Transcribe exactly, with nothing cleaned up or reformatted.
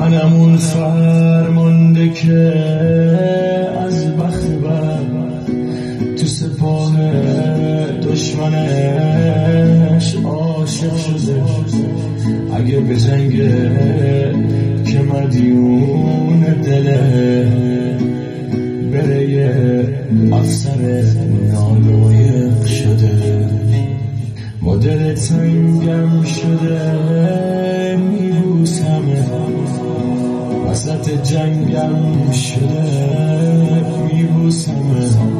منم اون فرمانده که از بخت بد تو سپاه دشمنش عاشق شده. اگه به جنگ که مدیون دله بره یه افسر نالایق شده. با دل تنگم شده میبوسمه، وسط جنگم شده میبوسمه.